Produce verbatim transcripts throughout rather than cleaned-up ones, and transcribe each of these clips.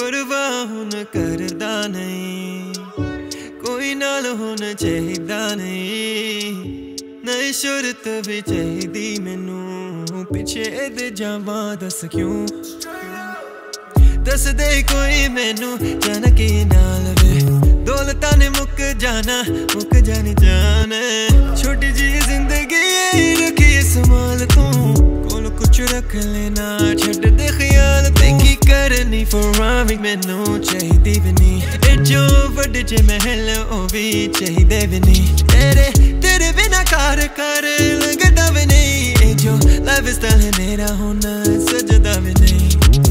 परवाह हुन करदा नहीं, कोई नाल होना चाहिदा नहीं, नई शुरत भी चाहिदी मैनू, पिछे दे जावां दस क्यों, दस दे कोई मैनू जाना की नाल वे, दौलतां ने मुक जाना मुक जानी जाने, छोटी जी जिंदगी रखी संभाल तू, कोल कुछ रख लेना छड़ दे ख्याल ते की करनी फरावी मैनू चाहिदी भी नहीं, ए जो वड्डे जे महल ओ भी चाहिदे भी नहीं, तेरे तेरे बिना कार कर लगदा भी नहीं, ए जो लाइफ स्टाइल है मेरा होना सजदा भी नहीं।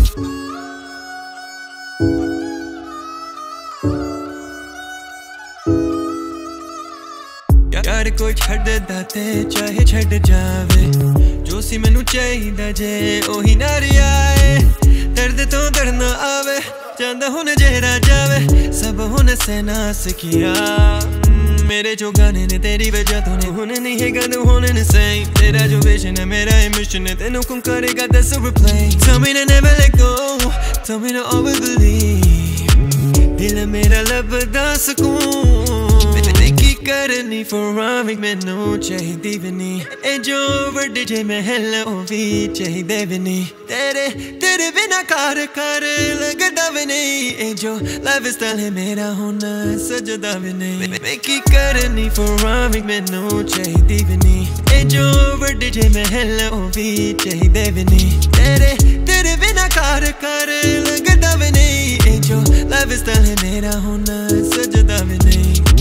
यार कोई छड्डदा ते चाहे छड्ड जावे, जो सी मैनू चाहिदा जे ओही नाल आए, दर्द तो दर्द ना आवे, चांदा हुन जेरा जावे, सब हुन सहना सिखिया, मेरे जो गाने ने तेरी वजह तो ने हुन नहीं है गंद होने ने सही, तेरा जो विजन है मेरा मिशन है, तेनू कौन करेगा दस reply, tell me to never let go, tell me to always believe, दिल मेरा लबदा सुकून, की करनी फरावी मैनू चाहिदी भी नहीं, ए जो वड्डे जे महल ओ भी चाहिदे भी नहीं, तेरे तेरे बिना कार कर लगदा भी नहीं, ए जो लाइफ स्टाइल है मेरा होना सजदा भी नहीं, मैं की करनी फरावी मैनू चाहिदी भी नहीं, ए जो वड्डे जे महल ओ भी चाहिदे भी नहीं, तेरे तेरे बिना कार कर लगदा भी नहीं, ए जो लाइफ स्टाइल है मेरा होना सजदा भी नहीं।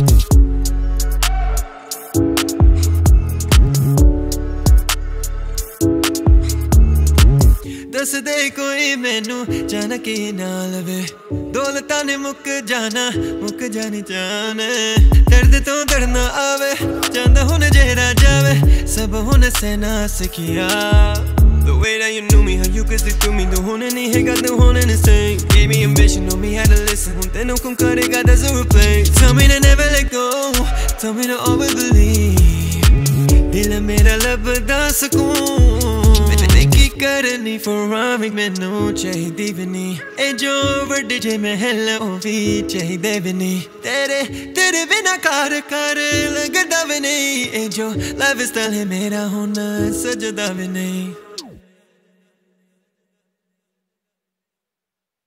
दस दे कोई मैनू जाना की नाल वे, दौलतां ने मुक जाना मुक जानी जाने, दर्द तो दर्द ना आवे, चांदा हुन जेरा जावे, सब हुन सहना सिखिया, the way that you knew me, how you could stick to me, the होने नहीं है got the होने नहीं same, gave me ambition, know me how to listen, हुन तेनू कौन करेगा that's a replay, tell me to never let go, tell me to always believe, दिल मेरा लबदा सुकून, की करनी फरावी मैनू चाहिदी भी नहीं, ए जो वड्डे जे महल ओ भी चाहिदे भी नहीं, तेरे तेरे बिना कार कर लगदा भी नहीं, ए जो लाइफ स्टाइल है मेरा होना सजदा भी नहीं।